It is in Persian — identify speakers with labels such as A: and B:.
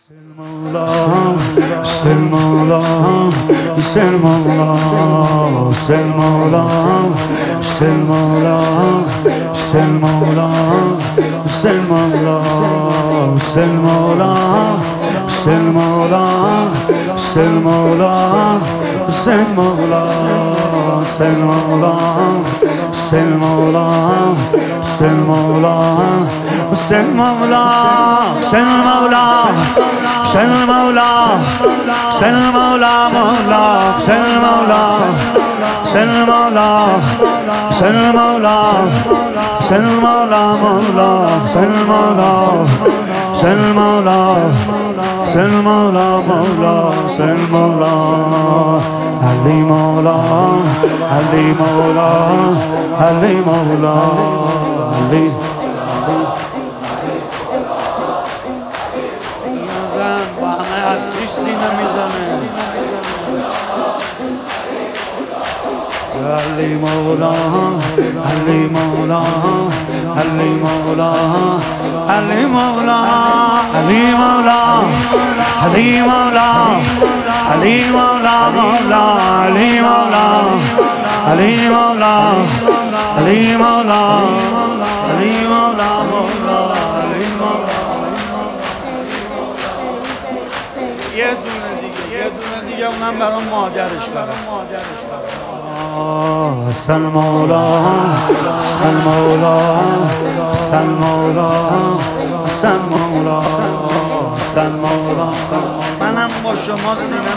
A: Mola, Sel Mola, Sel Mola, Sel Mola, Sel Mola, Sel Mola, Sel Mola, Sel Mola, Sel Mola, Sel Mola, Sel Mola, Sel Mola, Sel Mola, Sel Mola, Sel Mola, Sel Mola, Sel Mola, Sel Mola, Mola, Sel Mola, Sel Mola, Sel Mola, Sel Mola, Mola, Sel Mola, Sel Mola, Sel Mola, Mola, Sel Mola, Ali Mola, Ali Mola, Ali Mola, Ali. با همه اصلیش سینه میزنه علی مولا علی مولا علی مولا علی مولا علی مولا علی مولا علی مولا مولا علی مولا علی مولا علی مولا علی مولا مولا علی مولا یه دونه دیگه اونم برام مادرش برام سل مولا سل مولا سل مولا سل مولا سل مولا منم با شما سینه